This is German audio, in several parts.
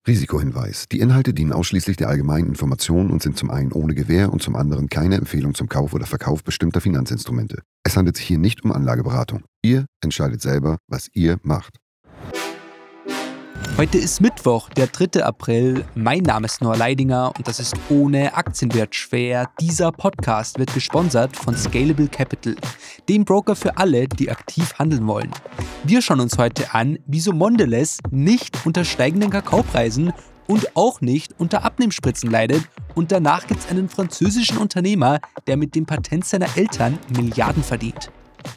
Risikohinweis. Die Inhalte dienen ausschließlich der allgemeinen Information und sind zum einen ohne Gewähr und zum anderen keine Empfehlung zum Kauf oder Verkauf bestimmter Finanzinstrumente. Es handelt sich hier nicht um Anlageberatung. Ihr entscheidet selber, was ihr macht. Heute ist Mittwoch, der 3. April. Mein Name ist Noah Leidinger und das ist ohne Aktienwert schwer. Dieser Podcast wird gesponsert von Scalable Capital, dem Broker für alle, die aktiv handeln wollen. Wir schauen uns heute an, wieso Mondelez nicht unter steigenden Kakaopreisen und auch nicht unter Abnehmspritzen leidet. Und danach gibt es einen französischen Unternehmer, der mit dem Patent seiner Eltern Milliarden verdient.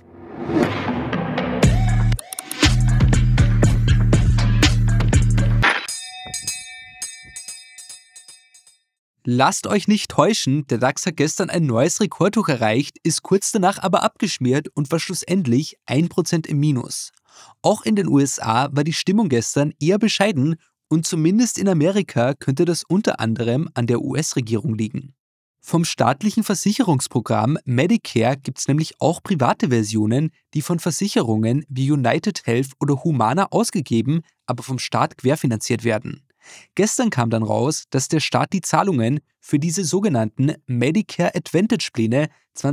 Lasst euch nicht täuschen, der DAX hat gestern ein neues Rekordhoch erreicht, ist kurz danach aber abgeschmiert und war schlussendlich 1% im Minus. Auch in den USA war die Stimmung gestern eher bescheiden und zumindest in Amerika könnte das unter anderem an der US-Regierung liegen. Vom staatlichen Versicherungsprogramm Medicare gibt es nämlich auch private Versionen, die von Versicherungen wie United Health oder Humana ausgegeben, aber vom Staat querfinanziert werden. Gestern kam dann raus, dass der Staat die Zahlungen für diese sogenannten Medicare Advantage-Pläne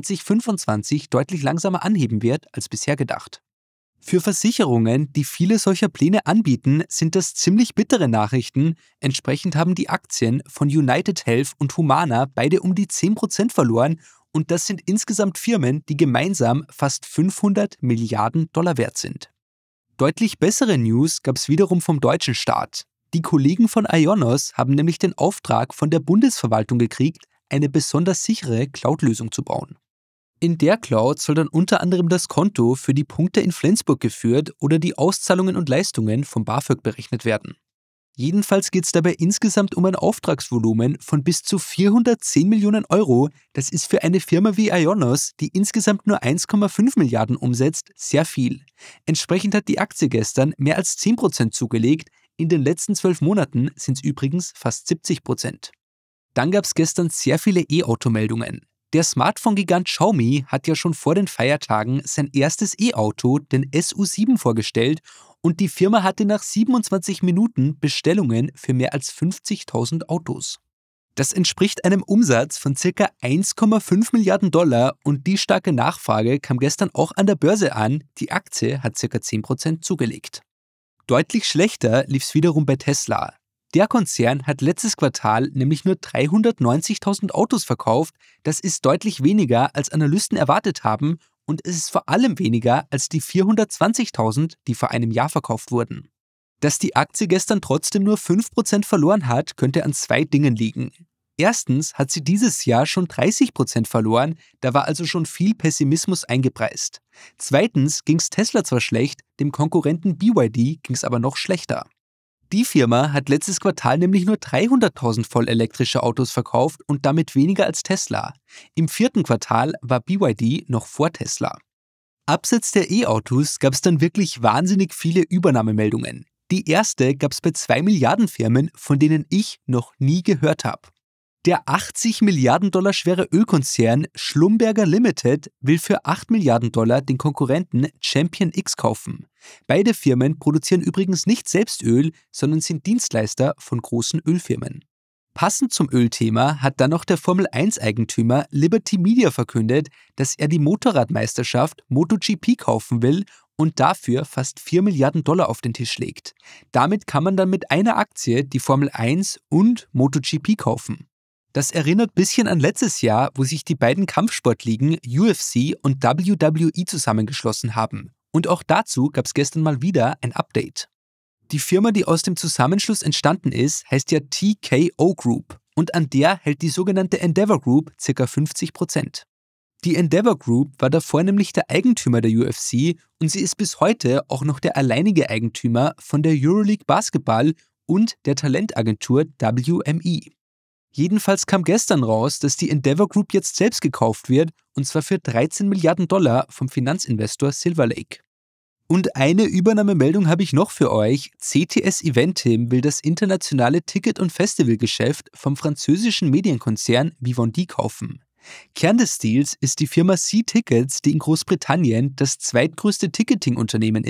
2025 deutlich langsamer anheben wird als bisher gedacht. Für Versicherungen, die viele solcher Pläne anbieten, sind das ziemlich bittere Nachrichten. Entsprechend haben die Aktien von United Health und Humana beide um die 10% verloren und das sind insgesamt Firmen, die gemeinsam fast 500 Milliarden Dollar wert sind. Deutlich bessere News gab es wiederum vom deutschen Staat. Die Kollegen von IONOS haben nämlich den Auftrag von der Bundesverwaltung gekriegt, eine besonders sichere Cloud-Lösung zu bauen. In der Cloud soll dann unter anderem das Konto für die Punkte in Flensburg geführt oder die Auszahlungen und Leistungen vom BAföG berechnet werden. Jedenfalls geht es dabei insgesamt um ein Auftragsvolumen von bis zu 410 Millionen Euro. Das ist für eine Firma wie IONOS, die insgesamt nur 1,5 Milliarden umsetzt, sehr viel. Entsprechend hat die Aktie gestern mehr als 10% zugelegt. In den letzten 12 Monaten sind es übrigens fast 70%. Dann gab es gestern sehr viele E-Auto-Meldungen. Der Smartphone-Gigant Xiaomi hat ja schon vor den Feiertagen sein erstes E-Auto, den SU7, vorgestellt und die Firma hatte nach 27 Minuten Bestellungen für mehr als 50.000 Autos. Das entspricht einem Umsatz von ca. 1,5 Milliarden Dollar und die starke Nachfrage kam gestern auch an der Börse an. Die Aktie hat ca. 10% zugelegt. Deutlich schlechter lief es wiederum bei Tesla. Der Konzern hat letztes Quartal nämlich nur 390.000 Autos verkauft. Das ist deutlich weniger, als Analysten erwartet haben und es ist vor allem weniger als die 420.000, die vor einem Jahr verkauft wurden. Dass die Aktie gestern trotzdem nur 5% verloren hat, könnte an zwei Dingen liegen. Erstens hat sie dieses Jahr schon 30% verloren, da war also schon viel Pessimismus eingepreist. Zweitens ging es Tesla zwar schlecht, dem Konkurrenten BYD ging es aber noch schlechter. Die Firma hat letztes Quartal nämlich nur 300.000 vollelektrische Autos verkauft und damit weniger als Tesla. Im 4. Quartal war BYD noch vor Tesla. Abseits der E-Autos gab es dann wirklich wahnsinnig viele Übernahmemeldungen. Die erste gab es bei 2 Milliardenfirmen, von denen ich noch nie gehört habe. Der 80 Milliarden Dollar schwere Ölkonzern Schlumberger Limited will für 8 Milliarden Dollar den Konkurrenten Champion X kaufen. Beide Firmen produzieren übrigens nicht selbst Öl, sondern sind Dienstleister von großen Ölfirmen. Passend zum Ölthema hat dann noch der Formel-1-Eigentümer Liberty Media verkündet, dass er die Motorradmeisterschaft MotoGP kaufen will und dafür fast 4 Milliarden Dollar auf den Tisch legt. Damit kann man dann mit einer Aktie die Formel 1 und MotoGP kaufen. Das erinnert ein bisschen an letztes Jahr, wo sich die beiden Kampfsportligen UFC und WWE zusammengeschlossen haben. Und auch dazu gab es gestern mal wieder ein Update. Die Firma, die aus dem Zusammenschluss entstanden ist, heißt ja TKO Group und an der hält die sogenannte Endeavor Group ca. 50%. Die Endeavor Group war davor nämlich der Eigentümer der UFC und sie ist bis heute auch noch der alleinige Eigentümer von der Euroleague Basketball und der Talentagentur WME. Jedenfalls kam gestern raus, dass die Endeavor Group jetzt selbst gekauft wird, und zwar für 13 Milliarden Dollar vom Finanzinvestor Silver Lake. Und eine Übernahmemeldung habe ich noch für euch. CTS Eventim will das internationale Ticket- und Festivalgeschäft vom französischen Medienkonzern Vivendi kaufen. Kern des Deals ist die Firma C-Tickets, die in Großbritannien das zweitgrößte Ticketing-Unternehmen ist,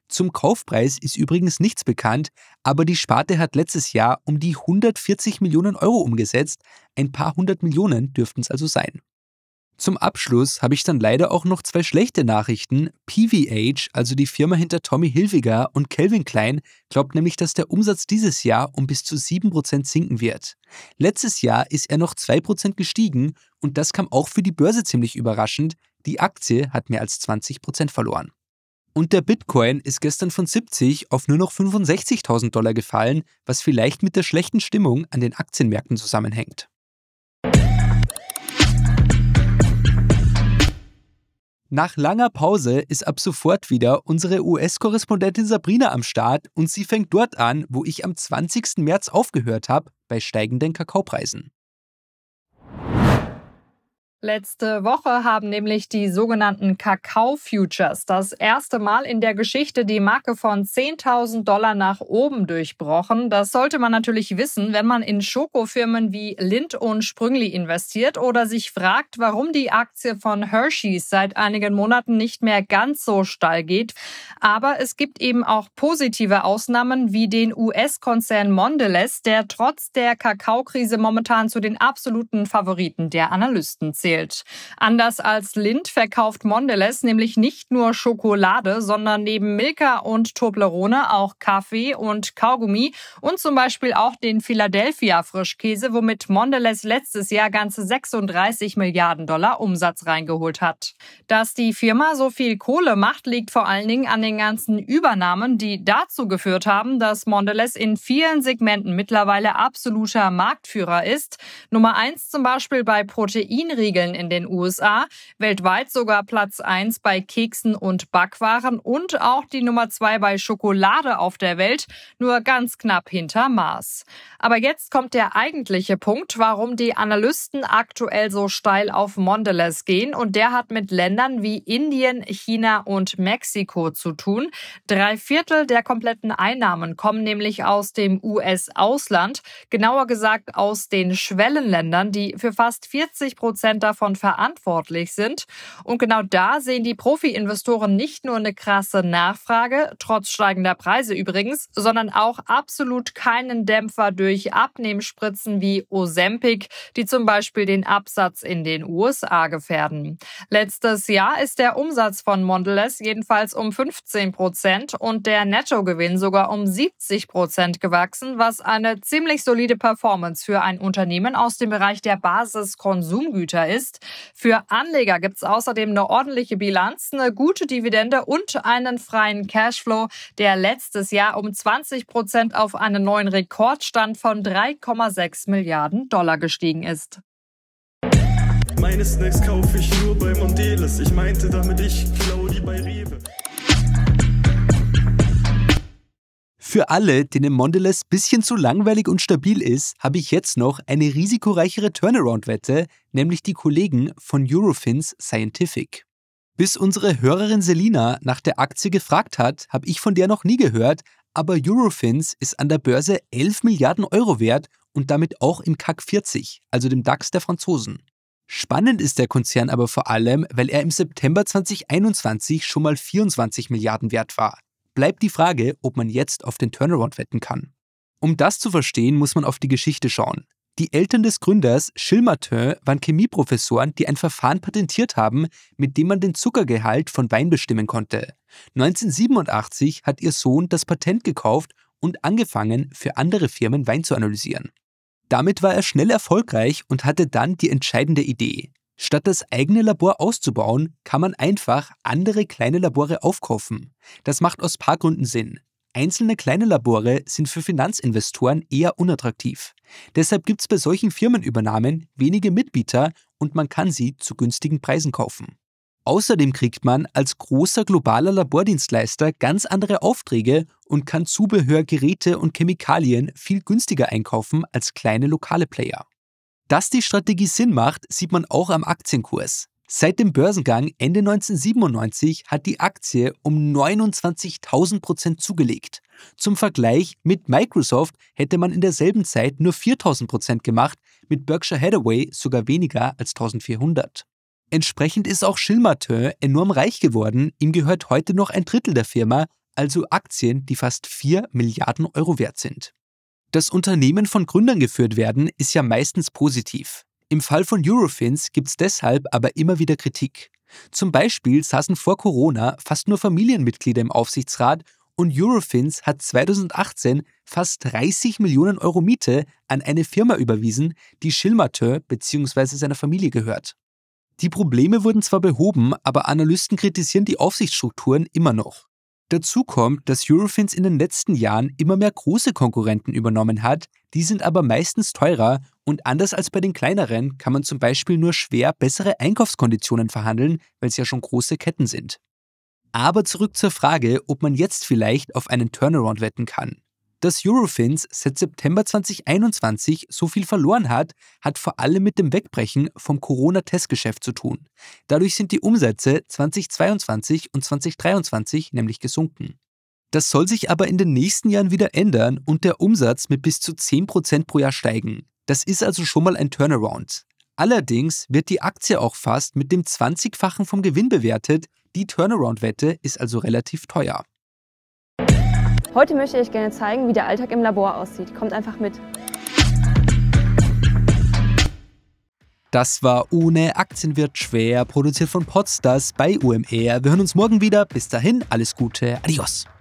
Zum Kaufpreis ist übrigens nichts bekannt, aber die Sparte hat letztes Jahr um die 140 Millionen Euro umgesetzt. Ein paar hundert Millionen dürften es also sein. Zum Abschluss habe ich dann leider auch noch 2 schlechte Nachrichten. PVH, also die Firma hinter Tommy Hilfiger und Calvin Klein, glaubt nämlich, dass der Umsatz dieses Jahr um bis zu 7% sinken wird. Letztes Jahr ist er noch 2% gestiegen und das kam auch für die Börse ziemlich überraschend. Die Aktie hat mehr als 20% verloren. Und der Bitcoin ist gestern von 70 auf nur noch $65.000 gefallen, was vielleicht mit der schlechten Stimmung an den Aktienmärkten zusammenhängt. Nach langer Pause ist ab sofort wieder unsere US-Korrespondentin Sabrina am Start und sie fängt dort an, wo ich am 20. März aufgehört habe, bei steigenden Kakaopreisen. Letzte Woche haben nämlich die sogenannten Kakao-Futures das erste Mal in der Geschichte die Marke von $10.000 nach oben durchbrochen. Das sollte man natürlich wissen, wenn man in Schokofirmen wie Lindt und Sprüngli investiert oder sich fragt, warum die Aktie von Hershey's seit einigen Monaten nicht mehr ganz so steil geht. Aber es gibt eben auch positive Ausnahmen wie den US-Konzern Mondelez, der trotz der Kakaokrise momentan zu den absoluten Favoriten der Analysten zählt. Anders als Lindt verkauft Mondelez nämlich nicht nur Schokolade, sondern neben Milka und Toblerone auch Kaffee und Kaugummi und zum Beispiel auch den Philadelphia Frischkäse, womit Mondelez letztes Jahr ganze $36 Milliarden Umsatz reingeholt hat. Dass die Firma so viel Kohle macht, liegt vor allen Dingen an den ganzen Übernahmen, die dazu geführt haben, dass Mondelez in vielen Segmenten mittlerweile absoluter Marktführer ist. Nummer 1 zum Beispiel bei Proteinriegeln in den USA, weltweit sogar Platz 1 bei Keksen und Backwaren und auch die Nummer 2 bei Schokolade auf der Welt, nur ganz knapp hinter Mars. Aber jetzt kommt der eigentliche Punkt, warum die Analysten aktuell so steil auf Mondelez gehen und der hat mit Ländern wie Indien, China und Mexiko zu tun. 3/4 der kompletten Einnahmen kommen nämlich aus dem US-Ausland, genauer gesagt aus den Schwellenländern, die für fast 40% davon verantwortlich sind. Und genau da sehen die Profi-Investoren nicht nur eine krasse Nachfrage, trotz steigender Preise übrigens, sondern auch absolut keinen Dämpfer durch Abnehmspritzen wie Ozempic, die zum Beispiel den Absatz in den USA gefährden. Letztes Jahr ist der Umsatz von Mondelez jedenfalls um 15% und der Nettogewinn sogar um 70% gewachsen, was eine ziemlich solide Performance für ein Unternehmen aus dem Bereich der Basiskonsumgüter ist. Für Anleger gibt es außerdem eine ordentliche Bilanz, eine gute Dividende und einen freien Cashflow, der letztes Jahr um 20% auf einen neuen Rekordstand von $3,6 Milliarden gestiegen ist. Meine Snacks kaufe ich nur bei Mondelez. Ich meinte damit, ich klau die bei Rewe. Für alle, denen Mondelez bisschen zu langweilig und stabil ist, habe ich jetzt noch eine risikoreichere Turnaround-Wette, nämlich die Kollegen von Eurofins Scientific. Bis unsere Hörerin Selina nach der Aktie gefragt hat, habe ich von der noch nie gehört, aber Eurofins ist an der Börse 11 Milliarden Euro wert und damit auch im CAC 40, also dem DAX der Franzosen. Spannend ist der Konzern aber vor allem, weil er im September 2021 schon mal 24 Milliarden wert war. Bleibt die Frage, ob man jetzt auf den Turnaround wetten kann. Um das zu verstehen, muss man auf die Geschichte schauen. Die Eltern des Gründers, Gilles Martin, waren Chemieprofessoren, die ein Verfahren patentiert haben, mit dem man den Zuckergehalt von Wein bestimmen konnte. 1987 hat ihr Sohn das Patent gekauft und angefangen, für andere Firmen Wein zu analysieren. Damit war er schnell erfolgreich und hatte dann die entscheidende Idee. Statt das eigene Labor auszubauen, kann man einfach andere kleine Labore aufkaufen. Das macht aus paar Gründen Sinn. Einzelne kleine Labore sind für Finanzinvestoren eher unattraktiv. Deshalb gibt es bei solchen Firmenübernahmen wenige Mitbieter und man kann sie zu günstigen Preisen kaufen. Außerdem kriegt man als großer globaler Labordienstleister ganz andere Aufträge und kann Zubehör, Geräte und Chemikalien viel günstiger einkaufen als kleine lokale Player. Dass die Strategie Sinn macht, sieht man auch am Aktienkurs. Seit dem Börsengang Ende 1997 hat die Aktie um 29.000% zugelegt. Zum Vergleich, mit Microsoft hätte man in derselben Zeit nur 4.000% gemacht, mit Berkshire Hathaway sogar weniger als 1.400. Entsprechend ist auch Gilles Martin enorm reich geworden, ihm gehört heute noch ein Drittel der Firma, also Aktien, die fast 4 Milliarden Euro wert sind. Dass Unternehmen von Gründern geführt werden, ist ja meistens positiv. Im Fall von Eurofins gibt es deshalb aber immer wieder Kritik. Zum Beispiel saßen vor Corona fast nur Familienmitglieder im Aufsichtsrat und Eurofins hat 2018 fast 30 Millionen Euro Miete an eine Firma überwiesen, die Gilles Martin bzw. seiner Familie gehört. Die Probleme wurden zwar behoben, aber Analysten kritisieren die Aufsichtsstrukturen immer noch. Dazu kommt, dass Eurofins in den letzten Jahren immer mehr große Konkurrenten übernommen hat, die sind aber meistens teurer und anders als bei den kleineren kann man zum Beispiel nur schwer bessere Einkaufskonditionen verhandeln, weil es ja schon große Ketten sind. Aber zurück zur Frage, ob man jetzt vielleicht auf einen Turnaround wetten kann. Dass Eurofins seit September 2021 so viel verloren hat vor allem mit dem Wegbrechen vom Corona-Testgeschäft zu tun. Dadurch sind die Umsätze 2022 und 2023 nämlich gesunken. Das soll sich aber in den nächsten Jahren wieder ändern und der Umsatz mit bis zu 10% pro Jahr steigen. Das ist also schon mal ein Turnaround. Allerdings wird die Aktie auch fast mit dem 20-fachen vom Gewinn bewertet. Die Turnaround-Wette ist also relativ teuer. Heute möchte ich gerne zeigen, wie der Alltag im Labor aussieht. Kommt einfach mit. Das war Ohne Aktien wird schwer, produziert von Podstars bei OMR. Wir hören uns morgen wieder. Bis dahin, alles Gute. Adios.